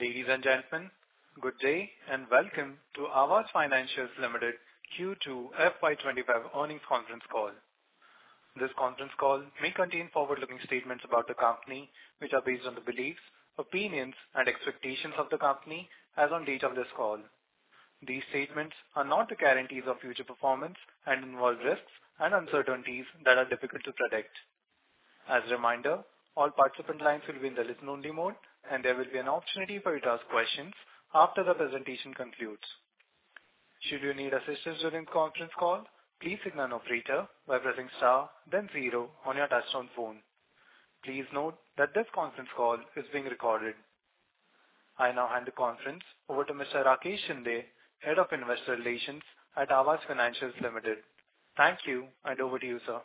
Ladies and gentlemen, good day and welcome to Aavas Financiers Limited Q2 FY25 earnings conference call. This conference call may contain forward-looking statements about the company, which are based on the beliefs, opinions, and expectations of the company as on date of this call. These statements are not the guarantees of future performance and involve risks and uncertainties that are difficult to predict. As a reminder, all participant lines will be in the listen-only mode, and there will be an opportunity for you to ask questions after the presentation concludes. Should you need assistance during the conference call, please signal an operator by pressing star, then 0 on your touchtone phone. Please note that this conference call is being recorded. I now hand the conference over to Mr. Rakesh Shinde, Head of Investor Relations at Aavas Financiers Limited. Thank you, and over to you, sir.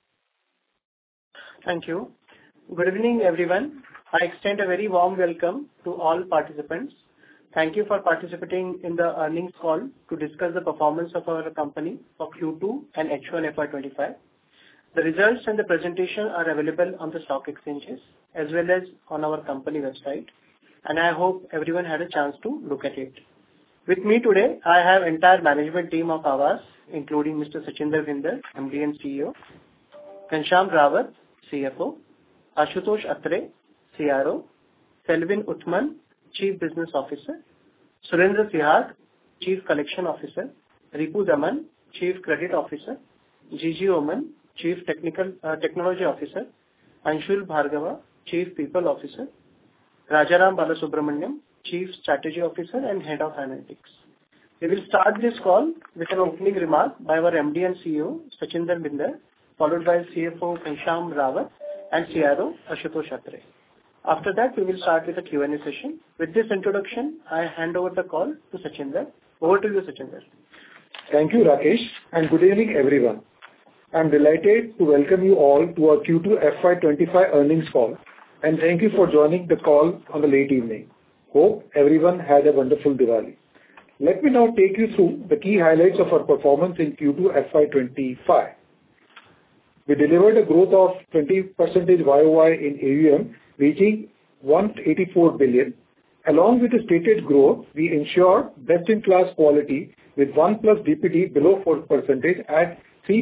Thank you. Good evening, everyone. I extend a very warm welcome to all participants. Thank you for participating in the earnings call to discuss the performance of our company for Q2 and H1 FY25. The results and the presentation are available on the stock exchanges as well as on our company website, and I hope everyone had a chance to look at it. With me today, I have the entire management team of Aavas, including Mr. Sachinder Bhinder, MD and CEO, Ghanshyam Rawat, CFO, Ashutosh Atre, CRO, Selvin Uthaman, Chief Business Officer, Surendra Sihag, Chief Collection Officer, Ripu Daman, Chief Credit Officer, Gigi Oman, Chief Technology Officer, Anshul Bhargava, Chief People Officer, Rajaram Balasubramaniam, Chief Strategy Officer and Head of Analytics. We will start this call with an opening remark by our MD and CEO, Sachinder Bhinder, followed by CFO Ghanshyam Rawat and CRO Ashutosh Atre. After that, we will start with a Q&A session. With this introduction, I hand over the call to Sachinder. Over to you, Sachinder. Thank you, Rakesh, and good evening, everyone. I'm delighted to welcome you all to our Q2 FY25 earnings call, and thank you for joining the call on the late evening. Hope everyone had a wonderful Diwali. Let me now take you through the key highlights of our performance in Q2 FY25. We delivered a growth of 20% YOY in AUM, reaching 184 billion. Along with the stated growth, we ensured best-in-class quality with 1+ DPD below 4% at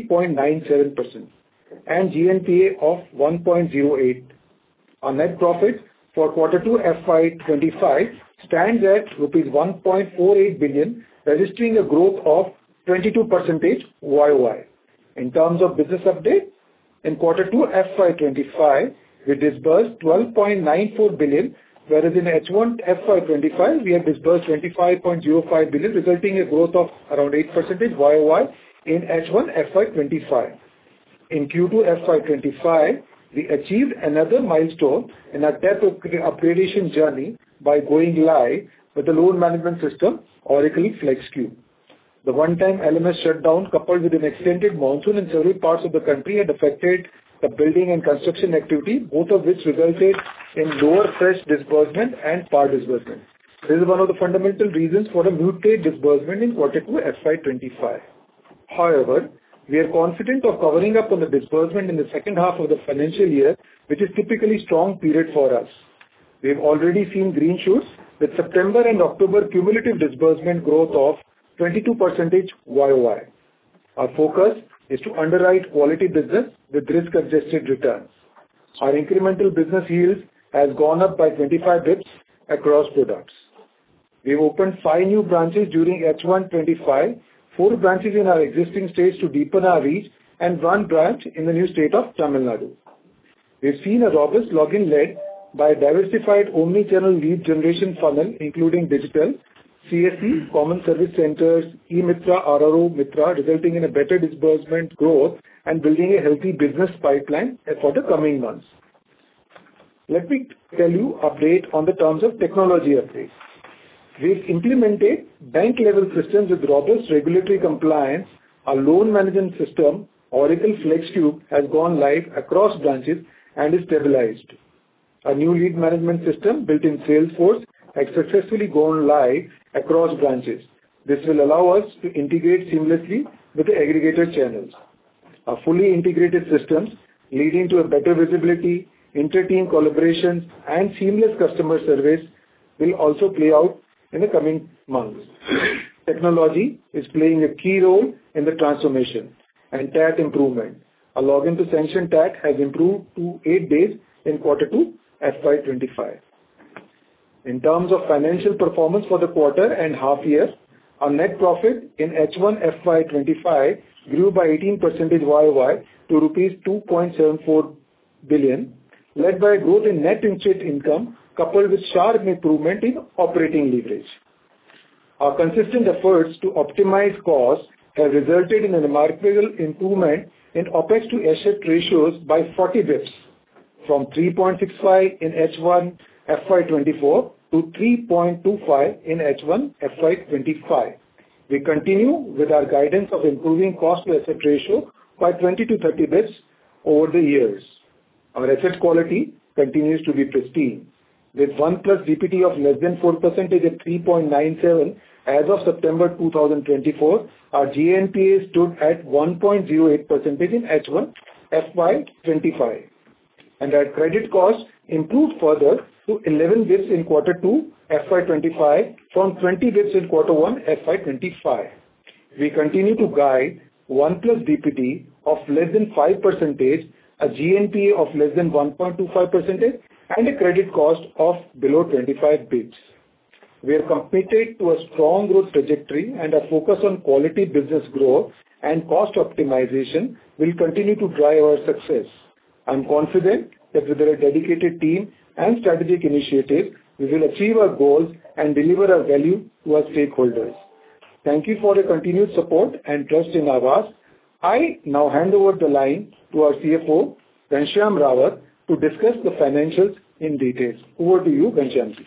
3.97% and GNPA of 1.08%. Our net profit for Q2 FY25 stands at rupees 1.48 billion, registering a growth of 22% YOY. In terms of business update, in Q2 FY25, we disbursed 12.94 billion, whereas in H1 FY25, we have disbursed 25.05 billion, resulting in a growth of around 8% YOY in H1 FY25. In Q2 FY25, we achieved another milestone in our tech upgradation journey by going live with the loan management system, Oracle FlexCube. The one-time LMS shutdown, coupled with an extended monsoon in several parts of the country, had affected the building and construction activity, both of which resulted in lower fresh disbursement and par disbursement. This is one of the fundamental reasons for a muted disbursement in Q2 FY25. However, we are confident of covering up on the disbursement in the second half of the financial year, which is typically a strong period for us. We have already seen green shoots with September and October cumulative disbursement growth of 22% YOY. Our focus is to underwrite quality business with risk-adjusted returns. Our incremental business yields have gone up by 25 bps across products. We have opened 5 new branches during H1 25, 4 branches in our existing states to deepen our reach, and 1 branch in the new state of Tamil Nadu. We have seen a robust login led by a diversified omni-channel lead generation funnel, including digital, CSC, Common Service Centers, E-Mitra, RRO Mitra, resulting in a better disbursement growth and building a healthy business pipeline for the coming months. Let me tell you an update on the terms of technology updates. We've implemented bank-level systems with robust regulatory compliance. Our loan management system, Oracle FlexCube, has gone live across branches and is stabilized. A new lead management system built in Salesforce has successfully gone live across branches. This will allow us to integrate seamlessly with the aggregator channels. Our fully integrated systems, leading to a better visibility, inter-team collaboration, and seamless customer service, will also play out in the coming months. Technology is playing a key role in the transformation and TAT improvement. Our login to sanction TAT has improved to 8 days in Q2 FY25. In terms of financial performance for the quarter and half year, our net profit in H1 FY25 grew by 18% YOY to rupees 2.74 billion, led by growth in net interest income coupled with sharp improvement in operating leverage. Our consistent efforts to optimize costs have resulted in a remarkable improvement in OPEX to asset ratios by 40 bps from 3.65 in H1 FY24 to 3.25 in H1 FY25. We continue with our guidance of improving cost to asset ratio by 20 to 30 bps over the years. Our asset quality continues to be pristine, with 1+ DPD of less than 4% at 3.97 as of September 2024. Our GNPA stood at 1.08% in H1 FY25, and our credit cost improved further to 11 bps in Q2 FY25 from 20 bps in Q1 FY25. We continue to guide 1+ DPD of less than 5%, a GNPA of less than 1.25%, and a credit cost of below 25 bps. We are committed to a strong growth trajectory, and our focus on quality business growth and cost optimization will continue to drive our success. I'm confident that with our dedicated team and strategic initiatives, we will achieve our goals and deliver our value to our stakeholders. Thank you for your continued support and trust in Aavas. I now hand over the line to our CFO, Ghanshyam Rawat, to discuss the financials in detail. Over to you, Ghanshyam.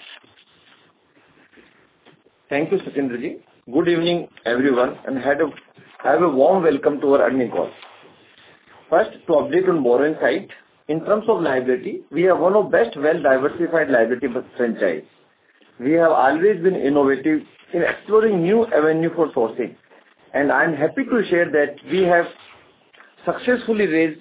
Thank you, Sachindra ji. Good evening, everyone, and have a warm welcome to our earnings call. First, to update on borrowing side, in terms of liability, we are one of best well-diversified liability franchise. We have always been innovative in exploring new avenue for sourcing, and I am happy to share that we have successfully raised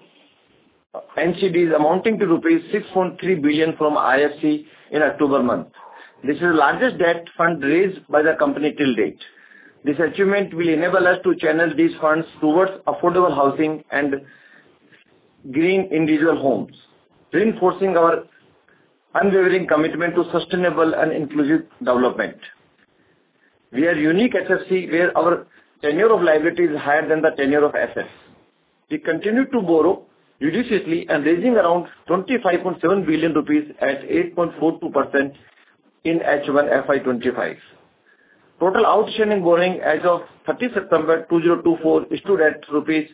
NCDs amounting to rupees 6.3 billion from IFC in October month. This is the largest debt fund raised by the company till date. This achievement will enable us to channel these funds towards affordable housing and green individual homes, reinforcing our unwavering commitment to sustainable and inclusive development. We are unique HFC where our tenure of liability is higher than the tenure of assets. We continue to borrow judiciously and raising around 25.7 billion rupees at 8.42% in H1 FY25. Total outstanding borrowing as of 30 September 2024 stood at rupees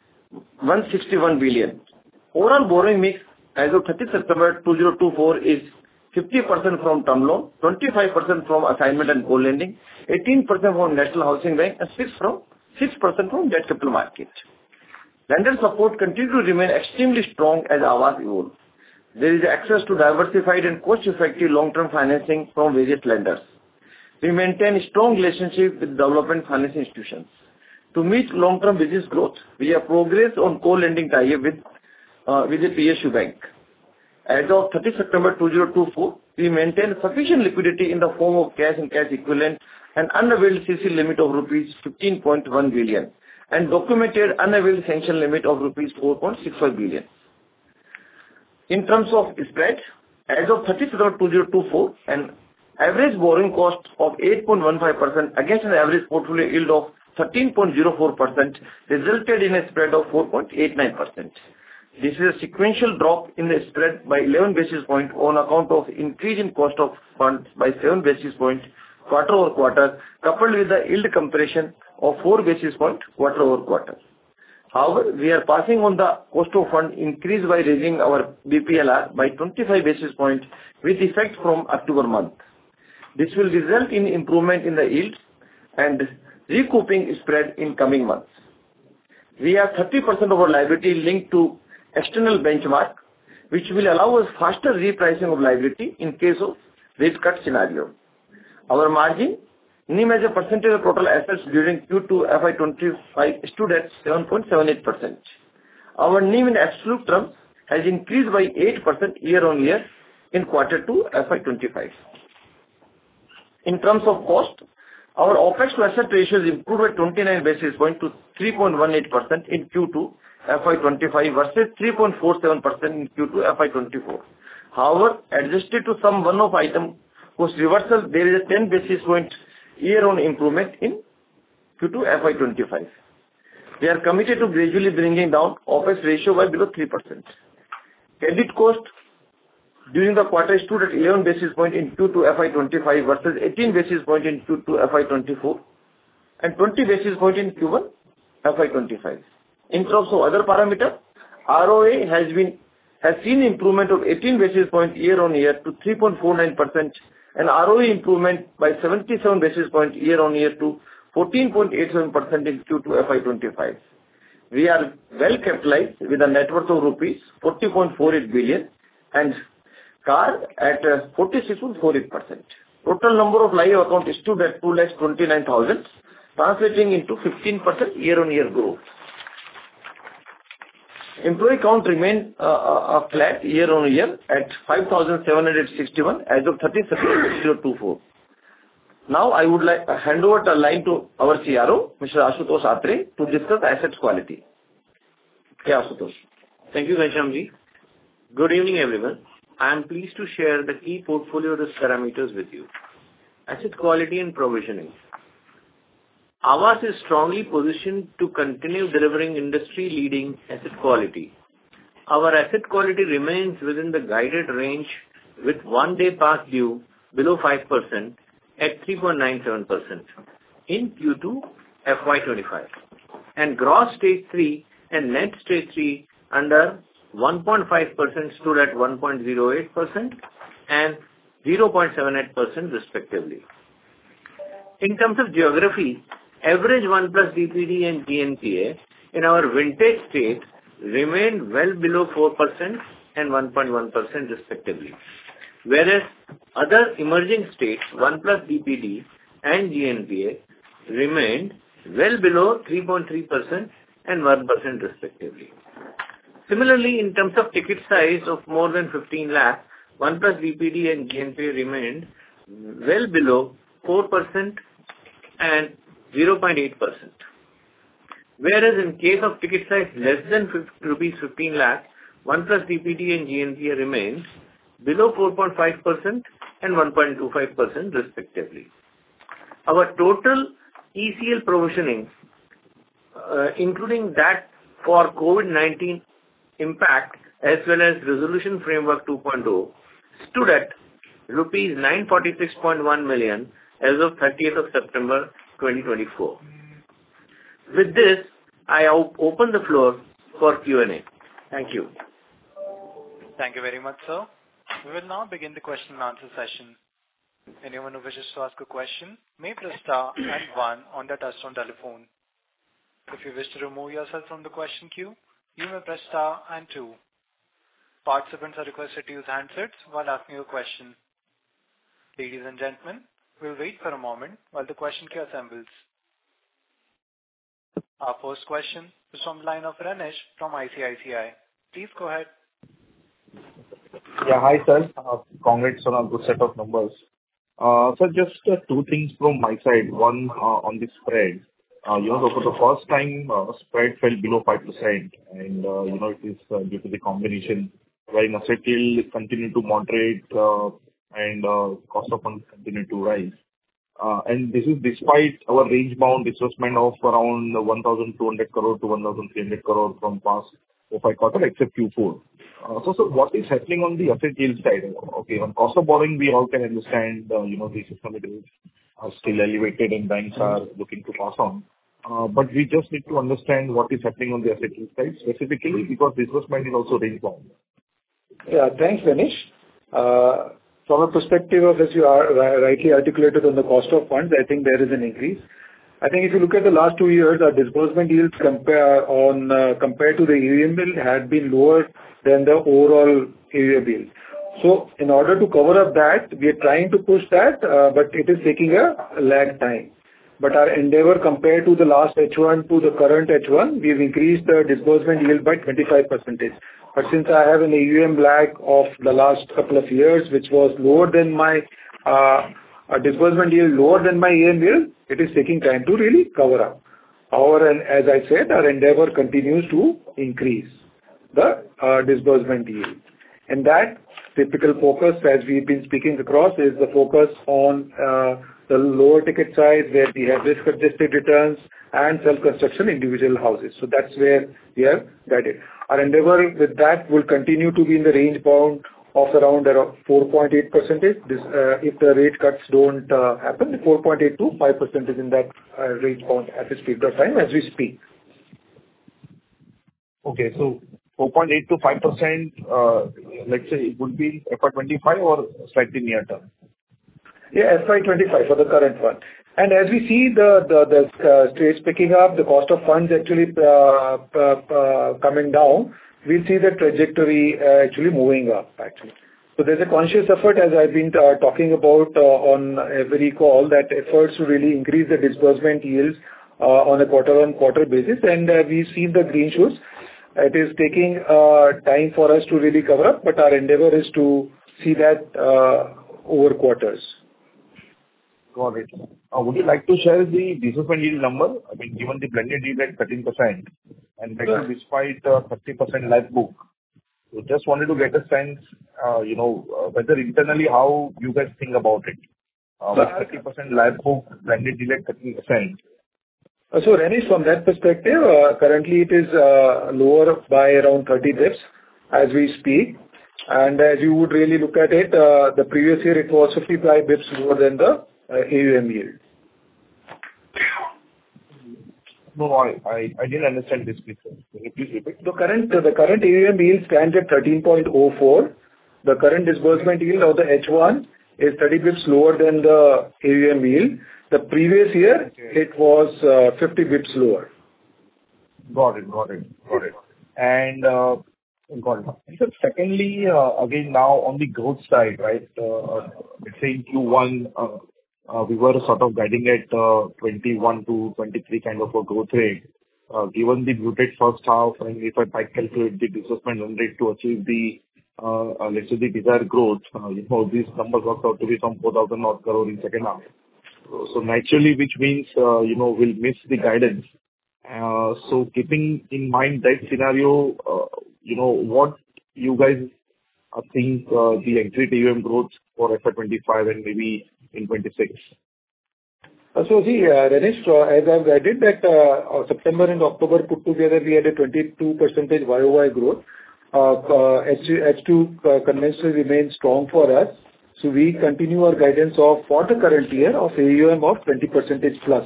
161 billion. Overall borrowing mix as of 30 September 2024 is 50% from term loan, 25% from assignment and co-lending, 18% from National Housing Bank, and 6% from debt capital market. Lender support continues to remain extremely strong as Aavas evolves. There is access to diversified and cost-effective long-term financing from various lenders. We maintain a strong relationship with development finance institutions. To meet long-term business growth, we have progressed on co-lending tie-up with the PSU Bank. As of 30 September 2024, we maintain sufficient liquidity in the form of cash and cash equivalent and unavailed CC limit of rupees 15.1 billion and documented unavailed sanction limit of rupees 4.65 billion. In terms of spread, as of 30 September 2024, an average borrowing cost of 8.15% against an average portfolio yield of 13.04% resulted in a spread of 4.89%. This is a sequential drop in the spread by 11 basis points on account of increase in cost of funds by 7 basis points quarter over quarter, coupled with the yield compression of 4 basis points quarter over quarter. However, we are passing on the cost of fund increase by raising our BPLR by 25 basis points with effect from October month. This will result in improvement in the yield and recouping spread in coming months. We have 30% of our liability linked to external benchmark, which will allow us faster repricing of liability in case of rate cut scenario. Our margin, NIM as a percentage of total assets during Q2 FY25 stood at 7.78%. Our NIM in absolute terms has increased by 8% year on year in Q2 FY25. In terms of cost, our OpEx to asset ratio is improved by 29 basis points to 3.18% in Q2 FY25 versus 3.47% in Q2 FY24. However, adjusted to some one-off item cost reversal, there is a 10 basis point year-on-year improvement in Q2 FY25. We are committed to gradually bringing down OpEx ratio by below 3%. Credit cost during the quarter stood at 11 basis points in Q2 FY25 versus 18 basis points in Q2 FY24 and 20 basis points in Q1 FY25. In terms of other parameters, ROA has seen improvement of 18 basis points year-on-year to 3.49% and ROE improvement by 77 basis points year-on-year to 14.87% in Q2 FY25. We are well capitalized with a net worth of rupees 40.48 billion and CAR at 46.48%. Total number of live accounts stood at 229,000, translating into 15% year-on-year growth. Employee count remained flat year-on-year at 5,761 as of 30 September 2024. Now, I would like to hand over the line to our CRO, Mr. Ashutosh Atre, to discuss asset quality. Yeah, Ashutosh. Thank you, Ghanshyamji. Good evening, everyone. I am pleased to share the key portfolio risk parameters with you. Asset quality and provisioning. Aavas is strongly positioned to continue delivering industry-leading asset quality. Our asset quality remains within the guided range with 1 day past due below 5% at 3.97% in Q2 FY25 and gross stage 3 and net stage 3 under 1.5% stood at 1.08% and 0.78% respectively. In terms of geography, average 1 plus DPD and GNPA in our vintage state remained well below 4% and 1.1% respectively, whereas other emerging states 1 plus DPD and GNPA remained well below 3.3% and 1% respectively. Similarly, in terms of ticket size of more than 15 lakh, 1 plus DPD and GNPA remained well below 4% and 0.8%. Whereas in case of ticket size less than rupees 15 lakh, 1 plus DPD and GNPA remains below 4.5% and 1.25% respectively. Our total ECL provisioning, including that for COVID-19 impact as well as Resolution Framework 2.0, stood at rupees 946.1 million as of 30th of September 2024. With this, I open the floor for Q&A. Thank you. Thank you very much, sir. We will now begin the question and answer session. Anyone who wishes to ask a question may press star and 1 on the touchtone telephone. If you wish to remove yourself from the question queue, you may press star and 2. Participants are requested to use handsets while asking a question. Ladies and gentlemen, we'll wait for a moment while the question queue assembles. Our first question is from the line of Renish from ICICI. Please go ahead. Yeah, hi sir. Congrats on a good set of numbers. So just two things from my side. One on the spread. For the first time, spread fell below 5%, and it is due to the combination where asset yield continued to moderate and cost of funds continued to rise. And this is despite our range-bound disbursement of around 1,200 crore to 1,300 crore from past 4-5 quarters, except Q4. So what is happening on the asset yield side? Okay, on cost of borrowing, we all can understand, the systemic risks are still elevated and banks are looking to pass on. But we just need to understand what is happening on the asset yield side, specifically because disbursement is also range-bound. Yeah, thanks, Renish. From a perspective of, as you are rightly articulated on the cost of funds, I think there is an increase. I think if you look at the last 2 years, our disbursement yields compared to the AUM yield had been lower than the overall AUM yield. So in order to cover up that, we are trying to push that, but it is taking a lag time. But our endeavor compared to the last H1 to the current H1, we've increased the disbursement yield by 25%. But since I have an AUM lag of the last couple of years, which was lower than my a disbursement yield lower than my AUM yield, it is taking time to really cover up. However, and as I said, our endeavor continues to increase the disbursement yield. And that typical focus, as we've been speaking across, is the focus on the lower ticket size, where we have risk-adjusted returns and self-construction individual houses. So that's where we have guided. Our endeavor with that will continue to be in the range bound of around 4.8%. This, if the rate cuts don't happen, 4.8 to 5% is in that range bound at this period of time as we speak. Okay, so 4.8 to 5%, let's say it would be FY25 or slightly near term? Yeah, FY25 for the current one. And as we see the states picking up, the cost of funds actually coming down, we'll see the trajectory actually moving up, actually. So there's a conscious effort, as I've been talking about on every call, that efforts to really increase the disbursement yields on a quarter-on-quarter basis, and we've seen the green shoots. It is taking time for us to really cover up, but our endeavor is to see that over quarters. Got it. Would you like to share the disbursement yield number? I mean, given the blended yield at 13%, and that is despite 30% live book. So just wanted to get a sense, whether internally how you guys think about it. With 30% live book, blended yield at 13%. So Renish, from that perspective, currently it is lower by around 30 bits as we speak. And as you would really look at it, the previous year it was 55 bits lower than the AUM yield. No, I didn't understand this, please. Can you please repeat? The current AUM yield stands at 13.04. The current disbursement yield of the H1 is 30 bits lower than the AUM yield. The previous year, it was 50 bits lower. Got it. And got it. So secondly, again, now on the growth side, right, let's say in Q1, we were sort of guiding at 21 to 23 kind of a growth rate. Given the muted first half, and if I calculate the disbursement run rate to achieve the, let's say, the desired growth, these numbers work out to be some 4,000 odd crore in second half. So naturally, which means, we'll miss the guidance. So keeping in mind that scenario, what you guys think the exit AUM growth for FY25 and maybe in 26? So see, Renish, as I've guided that September and October put together, we had a 22% YOY growth. H2 conventionally remains strong for us. So we continue our guidance for the current year of AUM of 20% plus.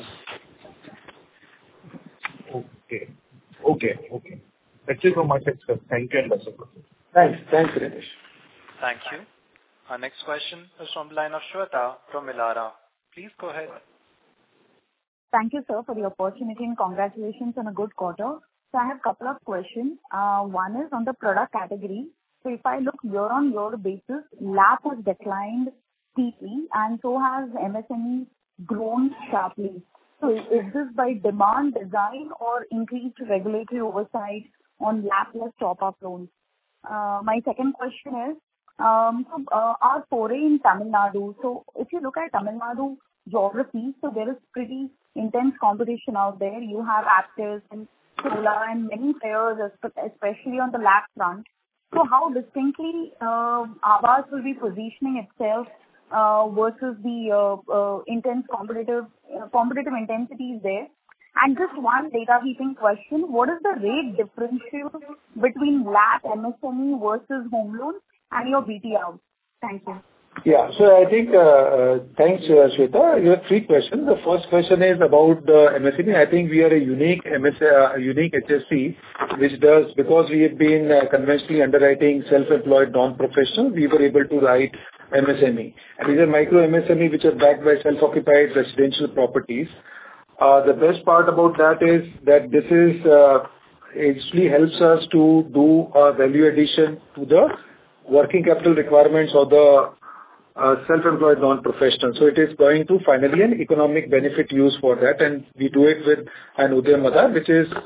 Okay. That's it from my side, sir. Thank you and best of luck. Thanks, Renish. Thank you. Our next question is from the line of Shweta from Elara. Please go ahead. Thank you, sir, for the opportunity and congratulations on a good quarter. So I have a couple of questions. One is on the product category. So if I look year-on-year basis, LAP has declined steeply and so has MSME grown sharply. So is this by demand, design or increased regulatory oversight on LAP-less top-up loans? My second question is, our foray in Tamil Nadu. So if you look at Tamil Nadu geography, so there is pretty intense competition out there. You have Aptus and Chola and many players, especially on the LAP front. So how distinctly Aavas will be positioning itself versus the intense competitive intensities there? And just one data keeping question, what is the rate differential between LAP, MSME versus home loans and your BT out? Thank you. Yeah. So I think, thanks, Shweta. You have three questions. The first question is about the MSME. I think we are a unique HFC, which does, because we have been conventionally underwriting self-employed non-professional, we were able to write MSME. And these are micro MSME, which are backed by self-occupied residential properties. The best part about that is that this is actually helps us to do a value addition to the working capital requirements of the self-employed non-professional. So it is going to finally an economic benefit use for that, and we do it with an Udyam Aadhar, which is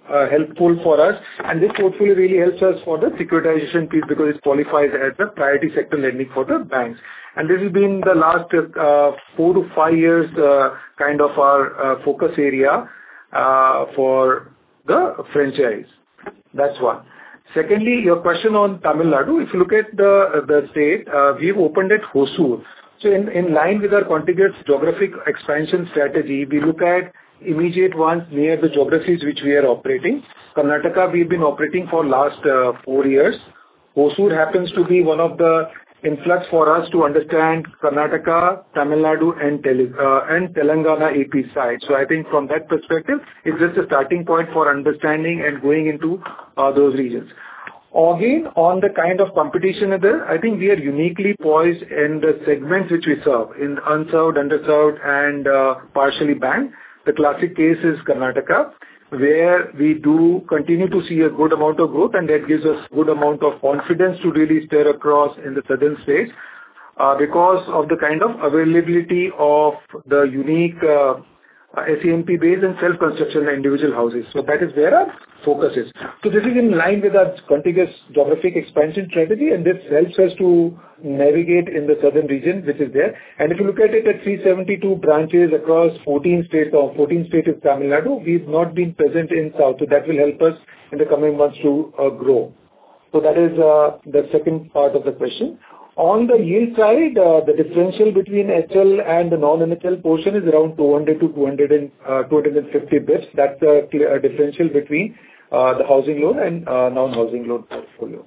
helpful for us. And this portfolio really helps us for the securitization piece because it qualifies as the priority sector lending for the banks. And this has been the last 4 to 5 years kind of our focus area for the franchise. That's one. Secondly, your question on Tamil Nadu. If you look at the state, we've opened at Hosur. So in line with our contiguous geographic expansion strategy, we look at immediate ones near the geographies which we are operating. Karnataka, we've been operating for last 4 years. Hosur happens to be one of the influx for us to understand Karnataka, Tamil Nadu, and Telangana AP side. So I think from that perspective, it's just a starting point for understanding and going into those regions. Again, on the kind of competition there, I think we are uniquely poised in the segments which we serve, in unserved, underserved, and partially banked. The classic case is Karnataka, where we do continue to see a good amount of growth, and that gives us good amount of confidence to really steer across in the southern states because of the kind of availability of the unique SENP base and self-construction and individual houses. So that is where our focus is. So this is in line with our contiguous geographic expansion strategy, and this helps us to navigate in the southern region, which is there. And if you look at it at 372 branches across 14 states, or 14 states is Tamil Nadu, we've not been present in south. So that will help us in the coming months to grow. So that is the second part of the question. On the yield side, the differential between HL and the non-NHL portion is around 200 to 250 bits. That's a differential between the housing loan and non-housing loan portfolio.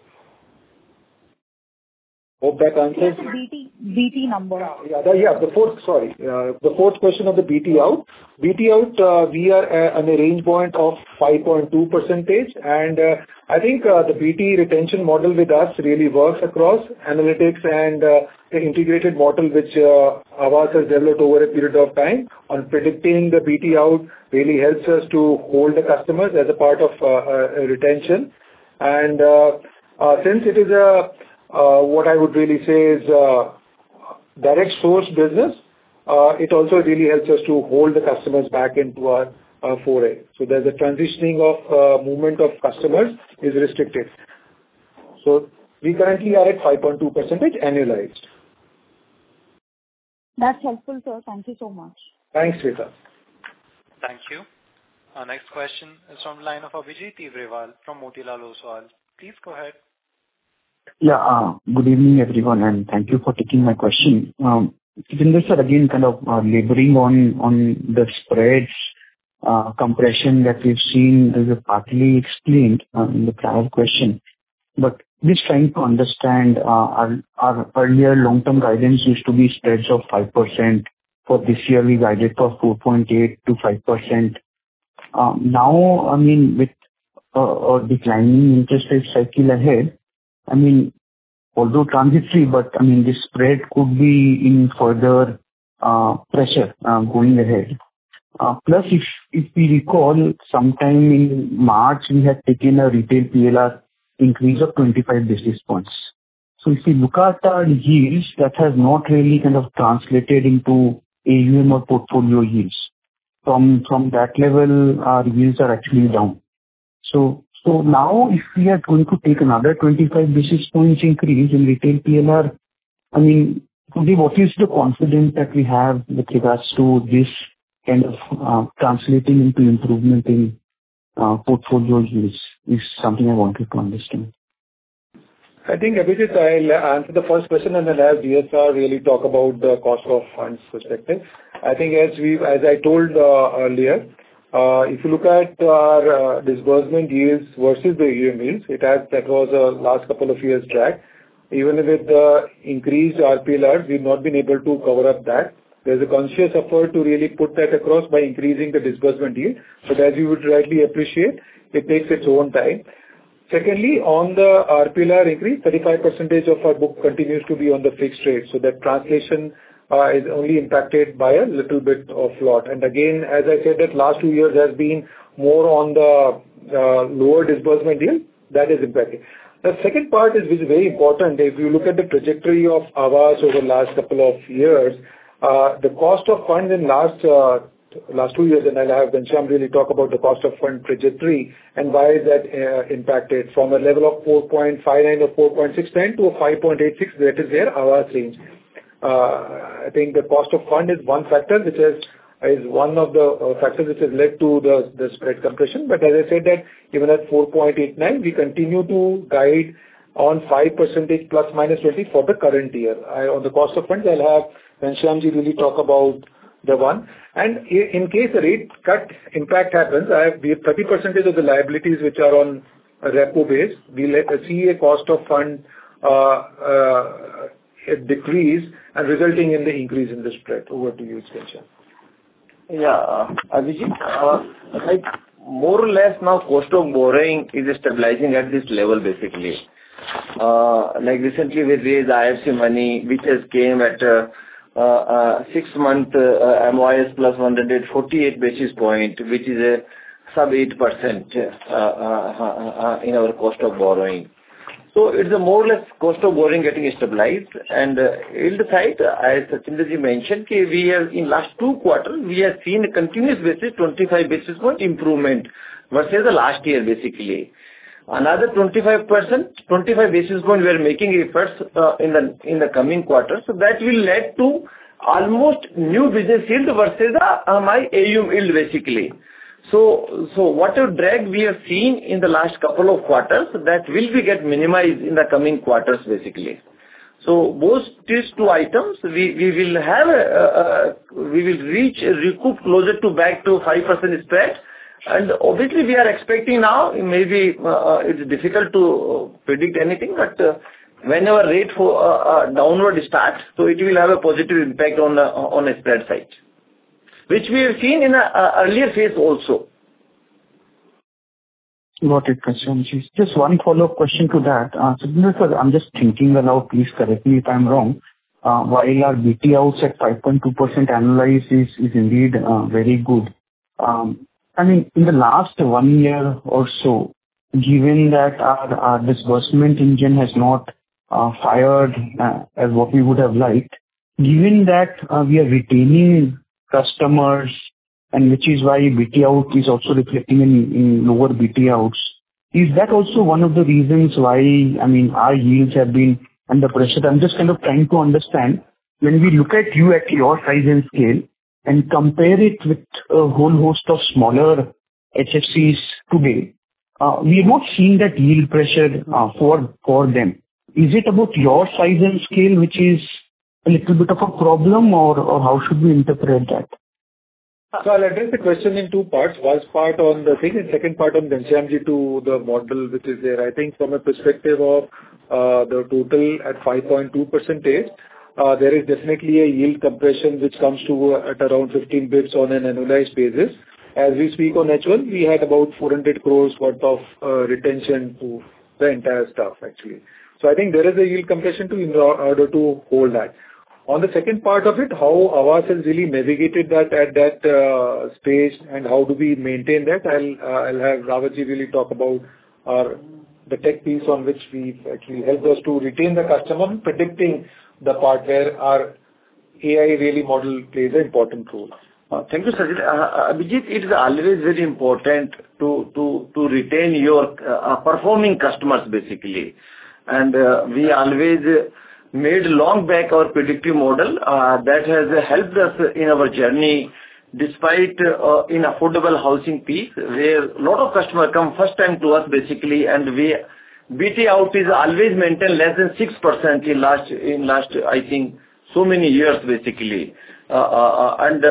Hope that answers. BT number. The fourth question of the BT out. BT out, we are on a range point of 5.2%, and I think the BT retention model with us really works across analytics and the integrated model which Aavas has developed over a period of time on predicting the BT out really helps us to hold the customers as a part of retention. And since it is what I would really say is direct source business, it also really helps us to hold the customers back into our foray. So there's a transitioning of movement of customers is restricted. So we currently are at 5.2% annualized. That's helpful, sir. Thank you so much. Thanks, Shweta. Thank you. Our next question is from the line of Abhijit Tibrewal from Motilal Oswal. Please go ahead. Yeah, good evening, everyone, and thank you for taking my question. Jitendra sir, again, kind of laboring on the spreads compression that we've seen is partly explained in the prior question. But just trying to understand, our earlier long-term guidance used to be spreads of 5%. For this year, we guided for 4.8 to 5%. Now, I mean, with a declining interest rate cycle ahead, I mean, although transitory, but I mean, this spread could be in further pressure going ahead. Plus, if we recall, sometime in March, we had taken a retail PLR increase of 25 basis points. So if we look at our yields, that has not really kind of translated into AUM or portfolio yields. From that level, our yields are actually down. So now, if we are going to take another 25 basis points increase in retail PLR, I mean, today, what is the confidence that we have with regards to this kind of translating into improvement in portfolio yields is something I wanted to understand. I think, Abhijit, I'll answer the first question and then have DSR really talk about the cost of funds perspective. I think as I told earlier, if you look at our disbursement yields versus the AUM yields, that was a last couple of years drag. Even with the increased RPLR, we've not been able to cover up that. There's a conscious effort to really put that across by increasing the disbursement yield. But as you would rightly appreciate, it takes its own time. Secondly, on the RPLR increase, 35% of our book continues to be on the fixed rate. So that translation is only impacted by a little bit of lot. And again, as I said, that last 2 years has been more on the lower disbursement yield. That is impacting. The second part is which is very important. If you look at the trajectory of Aavas over the last couple of years, the cost of funds in last last 2 years, and I'll have Ghanshyam really talk about the cost of fund trajectory and why is that impacted from a level of 4.59 or 4.69 to a 5.86, that is where Aavas range. I think the cost of fund is one factor, which is one of the factors which has led to the spread compression. But as I said that even at 4.89, we continue to guide on 5% plus minus 20 for the current year. On the cost of funds, I'll have Ghanshyamji really talk about the one. And in case a rate cut impact happens, we have 30% of the liabilities which are on a repo base. We'll see a cost of fund decrease and resulting in the increase in the spread. Over to you, Ghanshyam. Yeah, Abhijit, like more or less now cost of borrowing is stabilizing at this level basically. Like recently we raised IFC money, which has came at 6-month MOIS plus 148 basis point, which is a sub 8% in our cost of borrowing. So it's a more or less cost of borrowing getting stabilized. And yield side, as Sachinderji mentioned, we have in last 2 quarters, we have seen a continuous basis 25 basis point improvement versus the last year basically. Another 25 basis point we are making efforts in the coming quarters. So that will lead to almost new business yield versus my AUM yield basically. So whatever drag we have seen in the last couple of quarters, that will be get minimized in the coming quarters basically. So both these 2 items, we will recoup closer to back to 5% spread. And obviously we are expecting now, maybe it's difficult to predict anything, but whenever rate for downward starts, so it will have a positive impact on a spread side, which we have seen in a earlier phase also. Got it, Ghanshyamji. Just one follow-up question to that. Sachinderji sir, I'm just thinking aloud, please correct me if I'm wrong. While our BT outs at 5.2% annualized is indeed very good. I mean, in the last 1 year or so, given that our disbursement engine has not fired as what we would have liked, given that we are retaining customers, and which is why BT out is also reflecting in lower BT outs, is that also one of the reasons why, I mean, our yields have been under pressure? I'm just kind of trying to understand, when we look at you at your size and scale, and compare it with a whole host of smaller HFCs today, we have not seen that yield pressure for them. Is it about your size and scale which is a little bit of a problem, or how should we interpret that? So I'll address the question in 2 parts. First part on the thing and second part on Ghanshyamji to the model which is there. I think from a perspective of the total at 5.2%, there is definitely a yield compression which comes to at around 15 bits on an annualized basis. As we speak on H1, we had about 400 crores worth of retention to the entire staff actually. So I think there is a yield compression in order to hold that. On the second part of it, how Aavas has really navigated that at that stage and how do we maintain that, I'll have Rawatji really talk about the tech piece on which we've actually helped us to retain the customer, predicting the part where our AI really model plays an important role. Thank you, Sajid. Abhijit, it is always very important to retain your performing customers basically. And we always made long back our predictive model that has helped us in our journey despite in affordable housing piece where a lot of customers come first time to us basically, and BT out is always maintained less than 6% in last I think so many years basically. And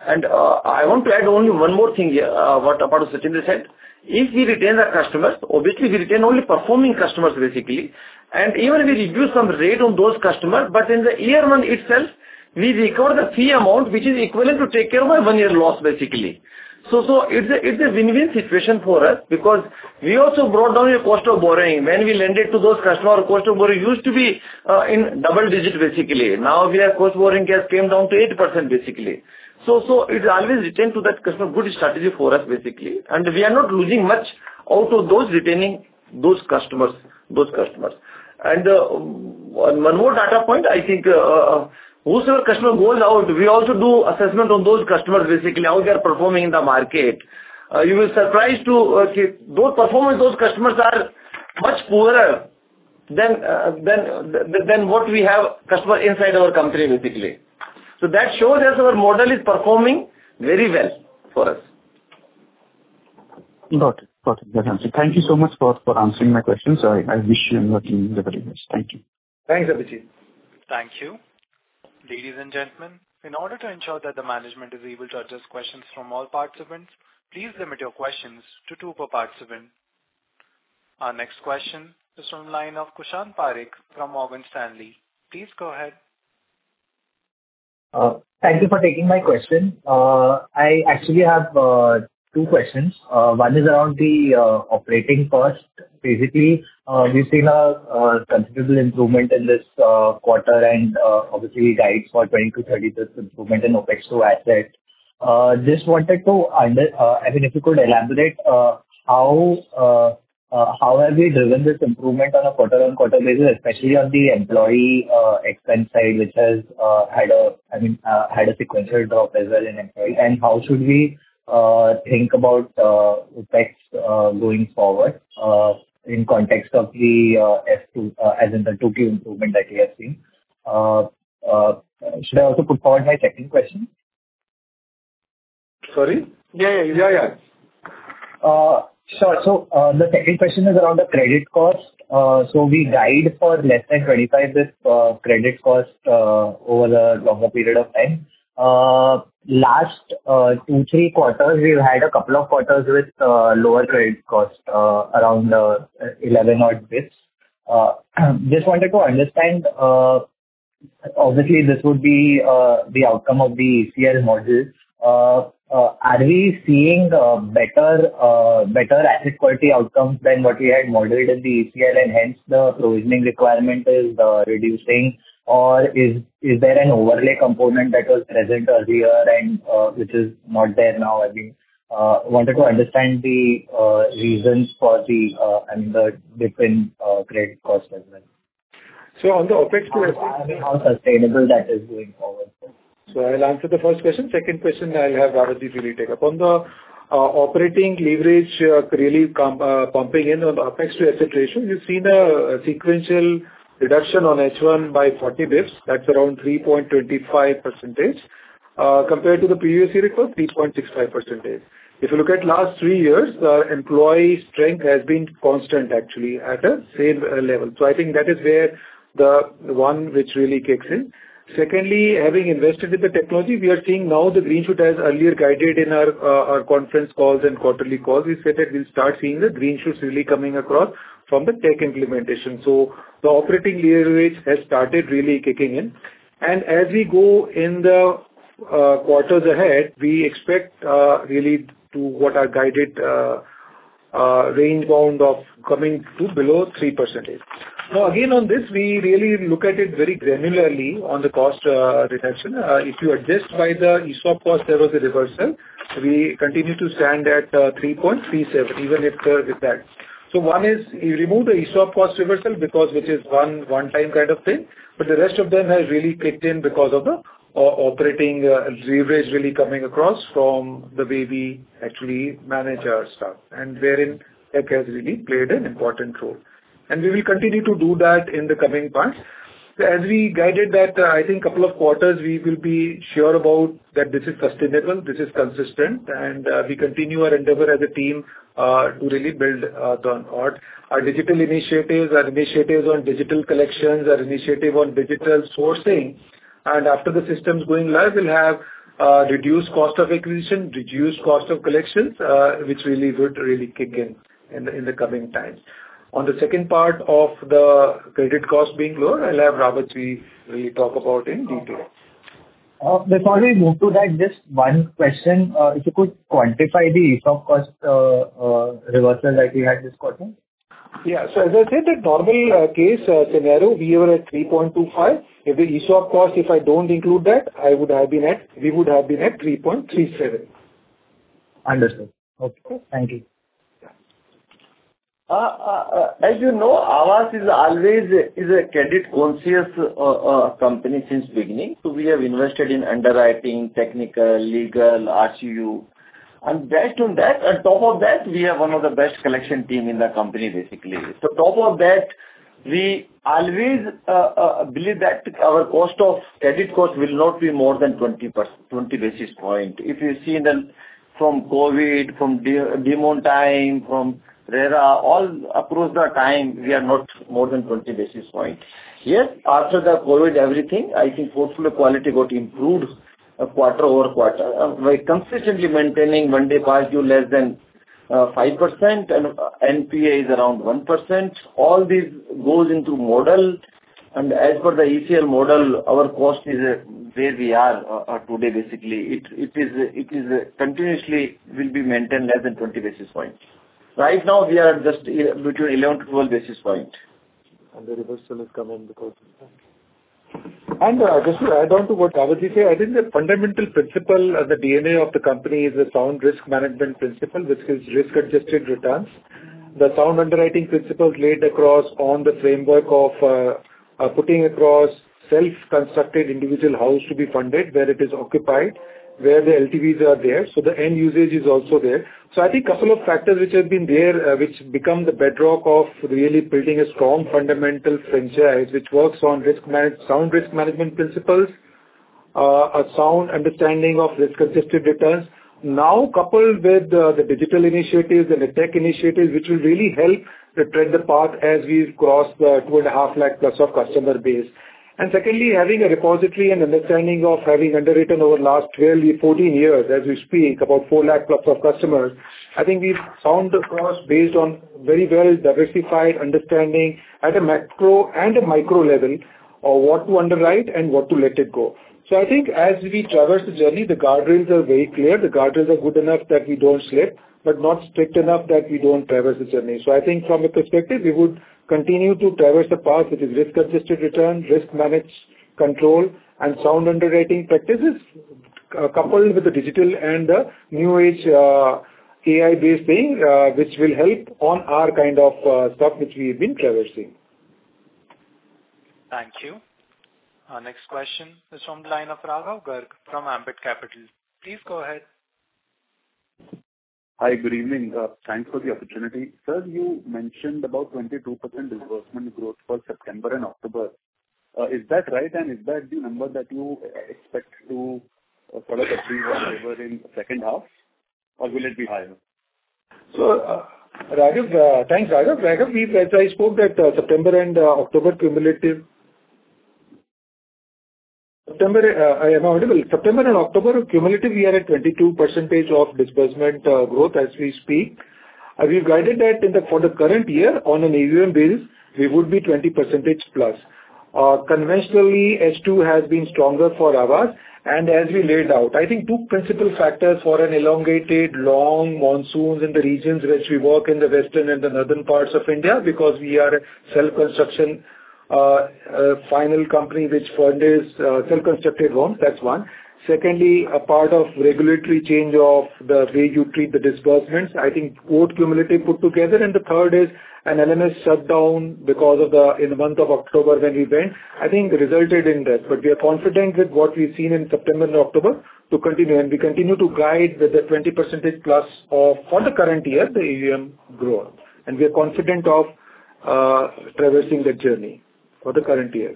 I want to add only one more thing here, what about Sachinderji said. If we retain the customers, obviously we retain only performing customers basically, and even we reduce some rate on those customers, but in the year 1 itself, we recover the fee amount which is equivalent to take care of my 1 year loss basically. So it's a win-win situation for us because we also brought down your cost of borrowing. When we lended to those customers, cost of borrowing used to be in double digit basically. Now we have cost borrowing has came down to 8% basically. So it's always retained to that customer, good strategy for us basically, and we are not losing much out of those retaining those customers. And one more data point, I think whosoever customer goes out, we also do assessment on those customers, basically, how they are performing in the market. You will surprised to those performance, those customers are much poorer than what we have customer inside our company, basically. So that shows us our model is performing very well for us. Got it. That's answered. Thank you so much for answering my questions. I wish you and your team the very best. Thank you. Thanks, Abhijit. Thank you. Ladies and gentlemen, in order to ensure that the management is able to address questions from all participants, please limit your questions to 2 per participant. Our next question is from the line of Kushan Parikh from Morgan Stanley. Please go ahead. Thank you for taking my question. I actually have 2 questions. One is around the operating cost. Basically, we've seen a considerable improvement in this quarter, and obviously guides for 20-30% improvement in OpEx to asset. Just wanted to if you could elaborate how have we driven this improvement on a quarter-on-quarter basis, especially on the employee expense side, which has had a sequential drop as well in employee, and how should we think about OpEx going forward in context of the F2 as in the 2Q improvement that we have seen? Should I also put forward my second question? Sorry? Yeah. Sure. So, the second question is around the credit cost. So we guide for less than 25 this credit cost over the longer period of time. Last 2-3 quarters, we've had a couple of quarters with lower credit cost around 11 odd bits. Just wanted to understand, obviously this would be the outcome of the ECL model. Are we seeing better asset quality outcomes than what we had modeled in the ECL, and hence the provisioning requirement is reducing? Or is there an overlay component that was present earlier and which is not there now? I mean, wanted to understand the reasons for the dip in credit cost as well. So on the OpEx to asset, how sustainable that is going forward? So I'll answer the first question. Second question, I'll have Rawatji really take up. On the operating leverage, really pumping in on the OpEx to asset ratio, you've seen a sequential reduction on H1 by 40 bps. That's around 3.25%. Compared to the previous year, it was 3.65%. If you look at last 3 years, the employee strength has been constant actually at a same level. So I think that is where the one which really kicks in. Secondly, having invested in the technology, we are seeing now the green shoot as earlier guided in our conference calls and quarterly calls. We said that we'll start seeing the green shoots really coming across from the tech implementation. So the operating leverage has started really kicking in. And as we go in the quarters ahead, we expect really to what our guided range bound of coming to below 3%. Now again on this, we really look at it very granularly on the cost reduction. If you adjust by the ESOP cost, there was a reversal. We continue to stand at 3.37 even if with that. So one is you remove the ESOP cost reversal because which is one time kind of thing, but the rest of them has really kicked in because of the operating leverage really coming across from the way we actually manage our stuff, and wherein tech has really played an important role. And we will continue to do that in the coming months. As we guided that, I think couple of quarters, we will be sure about that this is sustainable, this is consistent, and we continue our endeavor as a team to really build on our digital initiatives, our initiatives on digital collections, our initiative on digital sourcing. And after the systems going live, we'll have reduced cost of acquisition, reduced cost of collections, which really would really kick in the coming times. On the second part of the credit cost being lower, I'll have Rawatji really talk about in detail. Before we move to that, just one question. If you could quantify the ESOP cost reversal that we had this quarter? Yeah. So as I said, the normal case scenario, we were at 3.25. If the ESOP cost, if I don't include that, we would have been at 3.37. Understood. Okay. Thank you. As you know, Aavas is always a credit-conscious company since beginning. So we have invested in underwriting, technical, legal, RCU. And based on that, on top of that, we have one of the best collection team in the company, basically. So top of that, we always believe that our credit cost will not be more than 20 basis point. If you see from COVID, from demon time, from RERA, all across the time, we are not more than 20 basis point. Yes, after the COVID, everything, I think portfolio quality got improved quarter-over-quarter. By consistently maintaining one day past due less than 5% and NPA is around 1%. All this goes into model, and as per the ECL model, our cost is where we are today, basically. It is continuously will be maintained less than 20 basis points. Right now, we are just between 11 to 12 basis points. And the reversal is coming because of that. And just to add on to what Rawatji said, I think the fundamental principle, the DNA of the company is the sound risk management principle, which is risk-adjusted returns. The sound underwriting principles laid across on the framework of putting across self-constructed individual house to be funded, where it is occupied, where the LTVs are there, so the end usage is also there. So I think couple of factors which have been there, which become the bedrock of really building a strong fundamental franchise, which works on sound risk management principles, a sound understanding of risk-adjusted returns. Now, coupled with the digital initiatives and the tech initiatives, which will really help to tread the path as we cross the 2.5 lakh plus of customer base. And secondly, having a repository and understanding of having underwritten over last 12, 14 years, as we speak, about 4 lakh plus of customers, I think we've found across based on very well diversified understanding at a macro and a micro level of what to underwrite and what to let it go. So I think as we traverse the journey, the guardrails are very clear. The guardrails are good enough that we don't slip, but not strict enough that we don't traverse the journey. So I think from a perspective, we would continue to traverse the path which is risk-adjusted return, risk-managed control, and sound underwriting practices, coupled with the digital and the new age AI-based thing, which will help on our kind of stuff which we've been traversing. Thank you. Our next question is from the line of Raghav Garg from Ambit Capital. Please go ahead. Hi, good evening. Thanks for the opportunity. Sir, you mentioned about 22% disbursement growth for September and October. Is that right? And is that the number that you expect to sort of achieve or deliver in the second half, or will it be higher? So, Raghav, thanks, Raghav. Raghav, as I spoke that September and October cumulative. September and October cumulative, we are at 22% of disbursement growth as we speak. We've guided that for the current year on an AUM basis, we would be 20% plus. Conventionally, H2 has been stronger for Aavas, and as we laid out, I think two principal factors for an elongated, long monsoons in the regions which we work in the western and the northern parts of India, because we are a self-construction final company which furnishes self-constructed homes. That's one. Secondly, a part of regulatory change of the way you treat the disbursements, I think both cumulative put together. And the third is an LMS shutdown because of in the month of October when we went, I think resulted in that. But we are confident with what we've seen in September and October to continue. And we continue to guide with the 20% plus for the current year, the AUM growth. And we are confident of traversing that journey for the current year.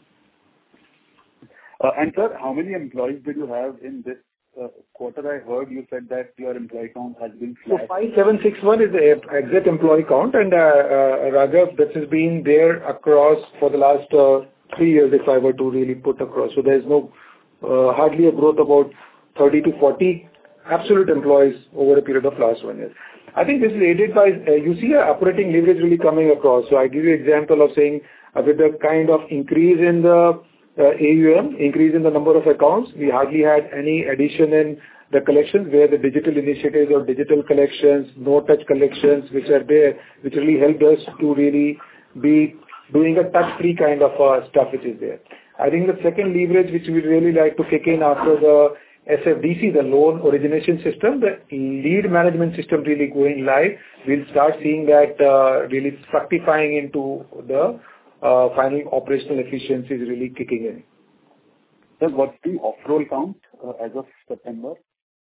And sir, how many employees did you have in this quarter? I heard you said that your employee count has been flat. So 5761 is the exact employee count, and Raghav, this has been there across for the last 3 years if I were to really put across. So there is no hardly a growth about 30 to 40 absolute employees over a period of last 1 year. I think this is aided by, you see operating leverage really coming across. So I give you an example of saying with the kind of increase in the AUM, increase in the number of accounts, we hardly had any addition in the collections where the digital initiatives or digital collections, no-touch collections, which are there, which really helped us to really be doing a touch-free kind of stuff which is there. I think the second leverage which we really like to kick in after the SFDC, the loan origination system, the lead management system really going live. We'll start seeing that really fructifying into the final operational efficiencies really kicking in. Sir, what's the off-roll count as of September?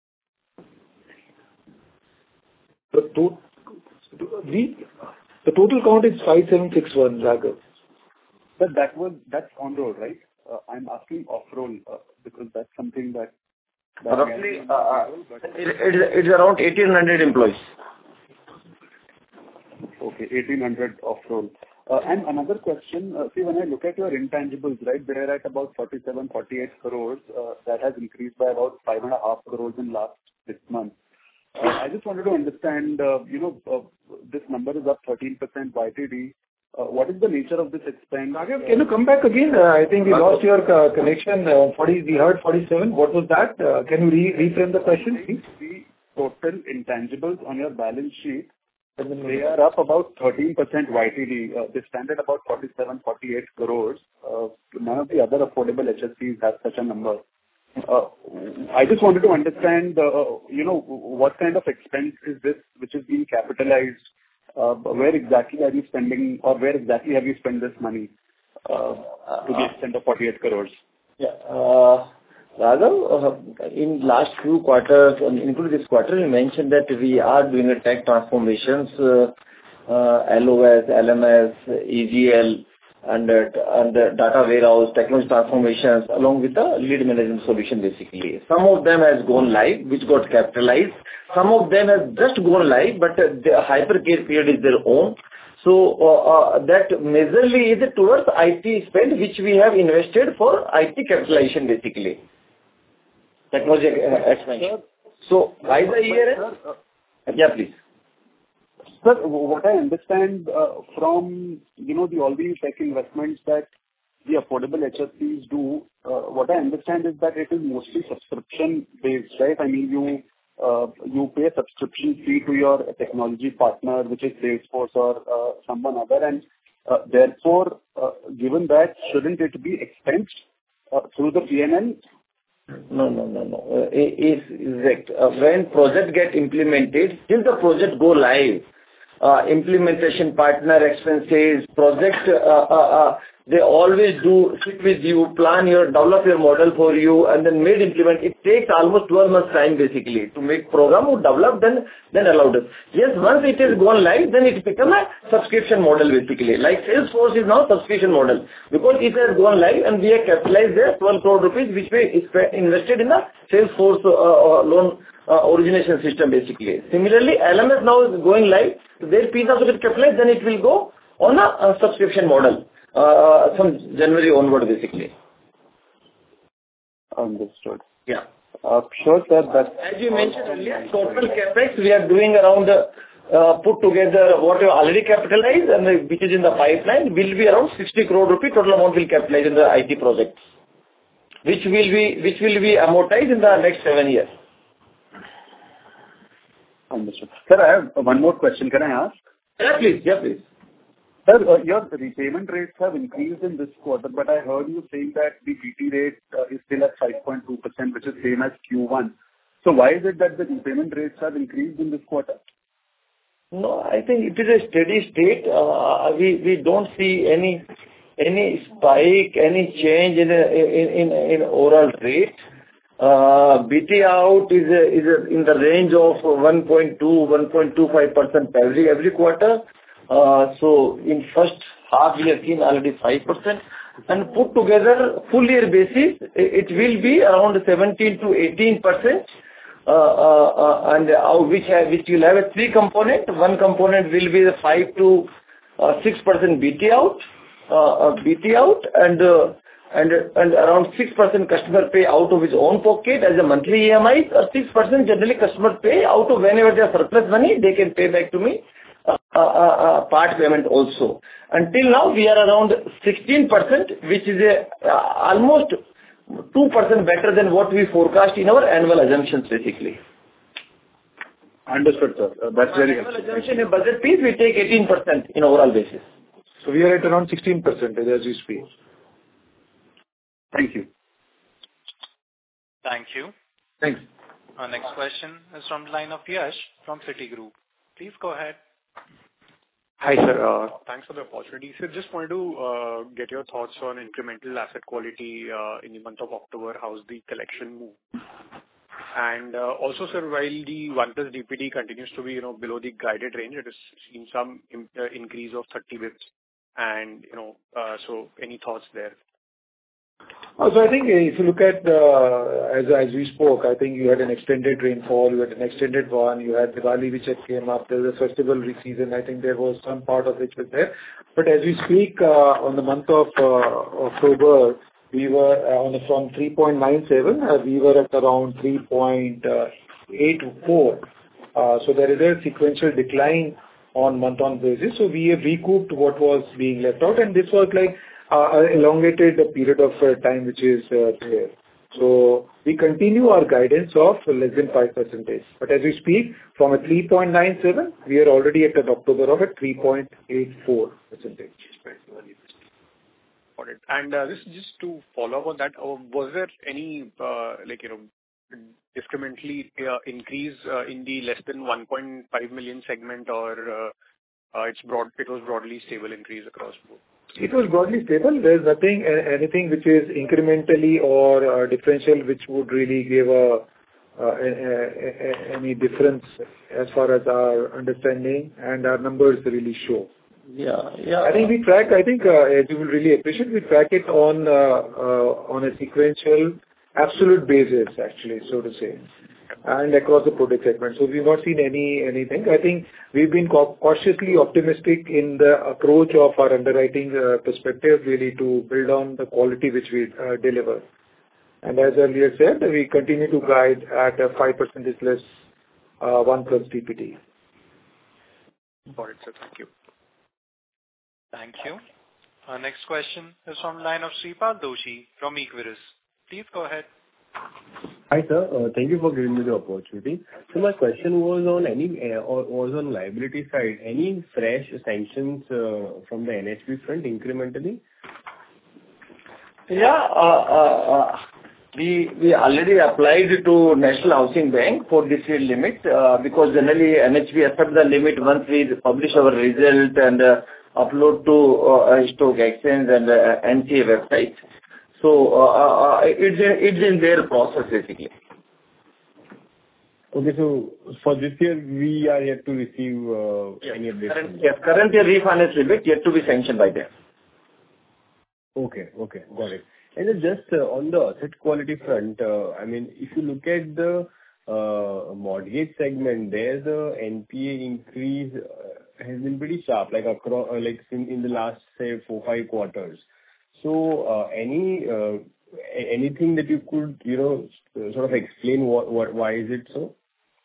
The total count is 5761, Raghav. Sir, that's on roll, right? I'm asking off-roll because that's something that roughly it's around 1,800 employees. Okay, 1,800 off-roll. And another question, see, when I look at your intangibles, right, they're at about 47-48 crores. That has increased by about 5.5 crores in last 6 months. I just wanted to understand, this number is up 13% YTD. What is the nature of this expense? Raghav, can you come back again? I think we lost your connection. We heard 47. What was that? Can you reframe the question, please? The total intangibles on your balance sheet, they are up about 13% YTD. They stand at about 47-48 crores. None of the other affordable HFCs have such a number. I just wanted to understand, what kind of expense is this which is being capitalized? Where exactly are you spending, or where exactly have you spent this money to the extent of 48 crores? Yeah. Raghav, in last few quarters, including this quarter, we mentioned that we are doing a tech transformations, LOS, LMS, EGL, and data warehouse, technology transformations, along with the lead management solution, basically. Some of them has gone live, which got capitalized. Some of them has just gone live, but the hypercare period is their own. So that majorly is towards IT spend, which we have invested for IT capitalization, basically. Technology expansion. So by the year, yeah, please. Sir, what I understand from all these tech investments that the affordable HFCs do, what I understand is that it is mostly subscription based, right? I mean, you pay a subscription fee to your technology partner, which is Salesforce or someone other, and therefore, given that, shouldn't it be expensed through the P&L? No. It's correct. When project get implemented, till the project go live, implementation partner expenses, project, they always do sit with you, develop your model for you, and then implement. It takes almost 12 months time, basically, to make program or develop, then allowed it. Yes, once it is gone live, then it become a subscription model, basically. Like Salesforce is now subscription model, because it has gone live and we have capitalized there 12 crore rupees, which we invested in the Salesforce loan origination system, basically. Similarly, LMS now is going live, so their piece also get capitalized, then it will go on a subscription model from January onward, basically. Understood. Yeah. Sure, sir. As you mentioned earlier, total capex we are doing around put together what we already capitalized and which is in the pipeline will be around 60 crore rupee total amount will capitalize in the IT projects, which will be amortized in the next 7 years. Understood. Sir, I have one more question. Can I ask? Yeah, please. Sir, your repayment rates have increased in this quarter, but I heard you saying that the BT rate is still at 5.2%, which is same as Q1. So why is it that the repayment rates have increased in this quarter? No, I think it is a steady state. We don't see any spike, any change in overall rate. BT out is in the range of 1.25% every quarter. So in first half we have seen already 5%, and put together full year basis it will be around 17 to 18%, and which will have a 3 component. One component will be the 5 to 6% BT out, and around 6% customer pay out of his own pocket as a monthly EMI, or 6% generally customer pay out of whenever they have surplus money, they can pay back to me part payment also. Until now we are around 16%, which is almost 2% better than what we forecast in our annual assumptions, basically. Understood, sir. That's very helpful. Annual assumption in budget piece we take 18% in overall basis. So we are at around 16% as we speak. Thank you. Thank you. Thanks. Our next question is from the line of Yash from Citigroup. Please go ahead. Hi, sir. Thanks for the opportunity. Sir, just wanted to get your thoughts on incremental asset quality in the month of October. How's the collection move? And also, sir, while the 1+ DPD continues to be, below the guided range, it has seen some increase of 30 bps. And, so any thoughts there? So I think if you look at, as we spoke, I think you had an extended rainfall, you had an extended one, you had Diwali which had came up, there was a festival season. I think there was some part of which was there. But as we speak, on the month of October, we were from 3.97, we were at around 3.84. So there is a sequential decline on month-on basis. So we have recouped what was being left out, and this was like elongated period of time which is there. So we continue our guidance of less than 5%. But as we speak, from a 3.97, we are already at an October of at 3.84%. Got it. And just to follow up on that, was there any discriminantly increase in the less than 1.5 million segment, or it was broadly stable increase across both? It was broadly stable. There's nothing, anything which is incrementally or differential which would really give any difference as far as our understanding and our numbers really show. Yeah. I think we track, as you will really appreciate, we track it on a sequential, absolute basis, actually, so to say, and across the product segment. So we've not seen anything. I think we've been cautiously optimistic in the approach of our underwriting perspective, really to build on the quality which we deliver. And as earlier said, we continue to guide at a 5% less 1+ DPD. Got it, sir. Thank you. Thank you. Our next question is from the line of Sripal Doshi from Equirus. Please go ahead. Hi, sir. Thank you for giving me the opportunity. So my question was on on liability side. Any fresh sanctions from the NHB front incrementally? Yeah. We already applied to National Housing Bank for this year limit because generally NHB accepts the limit once we publish our result and upload to stock exchange and NCA website. So it's in their process basically. Okay, so for this year we are yet to receive any of this. Current year refinance limit yet to be sanctioned by them. Okay, got it. And then just on the asset quality front, I mean, if you look at the mortgage segment, there the NPA increase has been pretty sharp, like across, like in the last say 4-5 quarters. So anything that you could sort of explain why is it so?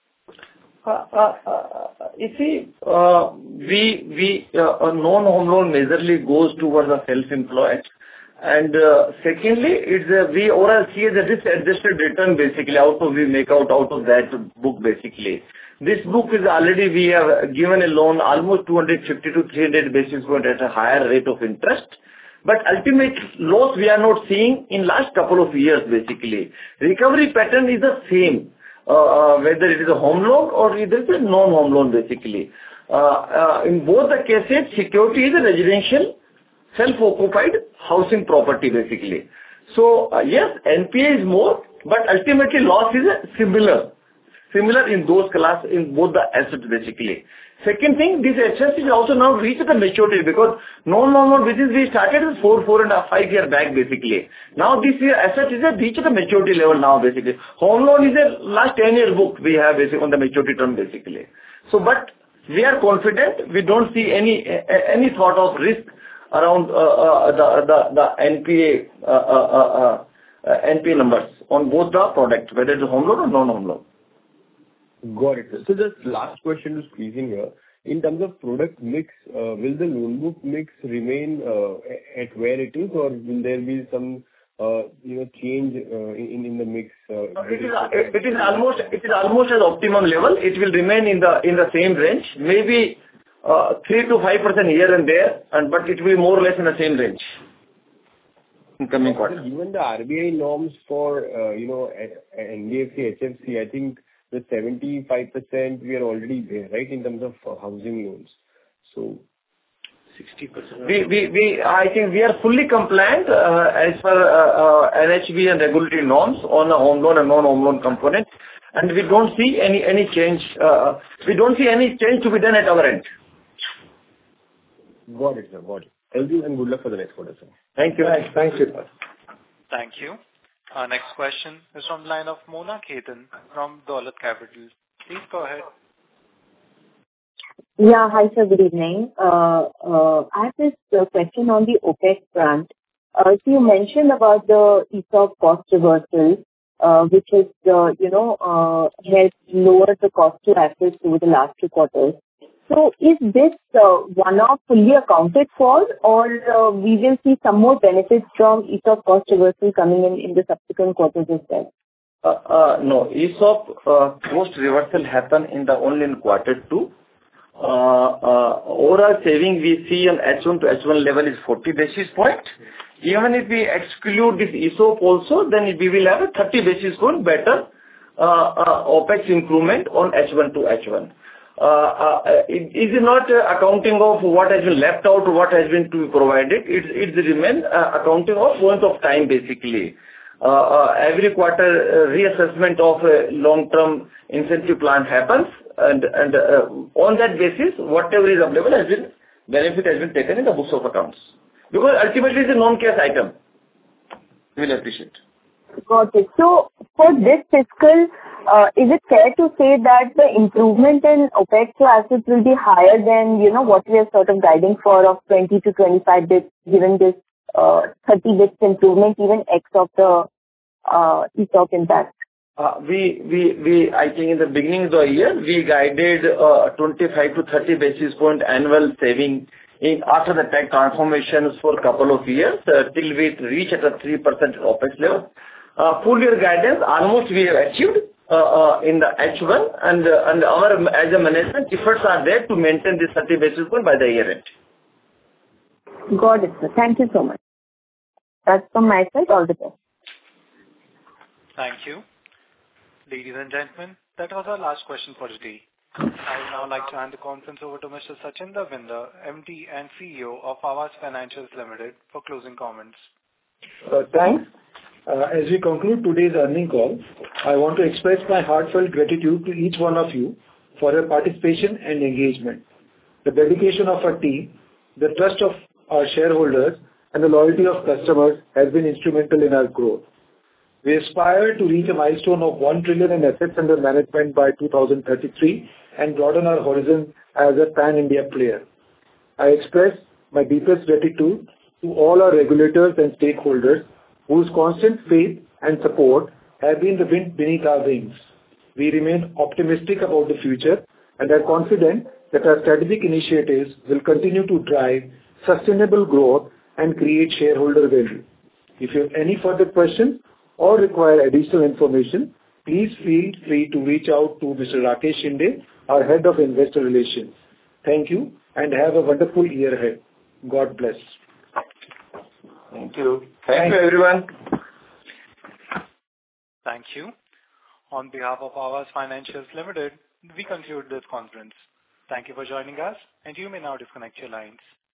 You see, we non-home loan majorly goes towards the self-employed. And secondly, we overall see as a risk-adjusted return basically we make out of that book basically. This book is already, we have given a loan almost 250 to 300 basis points at a higher rate of interest. But ultimate loss we are not seeing in last couple of years basically. Recovery pattern is the same, whether it is a home loan or it is a non-home loan basically. In both the cases, security is a residential, self-occupied housing property basically. So yes, NPA is more, but ultimately loss is similar in those class, in both the assets basically. Second thing, this assets is also now reached the maturity because non-home which is we started 4.5 years back basically. Now this year asset is reached the maturity level now basically. Home loan is a last 10-year book we have basically on the maturity term basically. So but we are confident, we don't see any sort of risk around the NPA numbers on both the product, whether it's a home loan or non-home loan. Got it. So just last question to squeeze in here. In terms of product mix, will the loan book mix remain at where it is, or will there be some change in the mix? It is almost at optimum level. It will remain in the same range, maybe 3 to 5% here and there, but it will be more or less in the same range. in coming quarters. Given the RBI norms for, NBFC, HFC, I think the 75% we are already there, right, in terms of housing loans. So 60%. I think we are fully compliant as per NHB and regulatory norms on a home loan and non-home loan component, and we don't see any change. We don't see any change to be done at our end. Got it, sir. Got it. Thank you, and good luck for the next quarter, sir. Thank you. Thanks, Shreepal. Thank you. Our next question is from the line of Mona Khetan from Dolat Capital. Please go ahead. Yeah. Hi, sir. Good evening. I have this question on the OpEx front. So you mentioned about the ESOP cost reversal, which has, helped lower the cost to assets over the last 2 quarters. So is this one-off fully accounted for, or we will see some more benefits from ESOP cost reversal coming in the subsequent quarters as well? No. ESOP cost reversal happened only in quarter 2. Overall saving we see on H1 to H1 level is 40 basis point. Even if we exclude this ESOP also, then we will have a 30 basis point better OpEx improvement on H1 to H1. It is not accounting of what has been left out or what has been to be provided. It remain accounting of point of time, basically. Every quarter reassessment of a long-term incentive plan happens, and on that basis, whatever is available benefit has been taken in the books of accounts. Because ultimately it's a non-cash item. You will appreciate. Got it. So for this fiscal, is it fair to say that the improvement in OpEx to assets will be higher than, what we are sort of guiding for of 20 to 25 bits, given this 30 bits improvement, even X of the ESOP impact? I think in the beginning of the year, we guided 25 to 30 basis point annual saving after the tech transformations for a couple of years, till we reach at a 3% OpEx level. Full year guidance, almost we have achieved in the H1, and our, as a management, efforts are there to maintain this 30 basis point by the year end. Got it, sir. Thank you so much. That's from my side. All the best. Thank you. Ladies and gentlemen, that was our last question for today. I would now like to hand the conference over to Mr. Sachinder Bhinder, MD and CEO of Aavas Financiers Limited, for closing comments. Thanks. As we conclude today's earnings call, I want to express my heartfelt gratitude to each one of you for your participation and engagement. The dedication of our team, the trust of our shareholders, and the loyalty of customers has been instrumental in our growth. We aspire to reach a milestone of 1 trillion in assets under management by 2033 and broaden our horizon as a pan-India player. I express my deepest gratitude to all our regulators and stakeholders whose constant faith and support have been the wind beneath our wings. We remain optimistic about the future and are confident that our strategic initiatives will continue to drive sustainable growth and create shareholder value. If you have any further questions or require additional information, please feel free to reach out to Mr. Rakesh Shinde, our Head of Investor Relations. Thank you and have a wonderful year ahead. God bless. Thank you. Thank you, everyone. Thank you. On behalf of Aavas Financiers Limited, we conclude this conference. Thank you for joining us, and you may now disconnect your lines.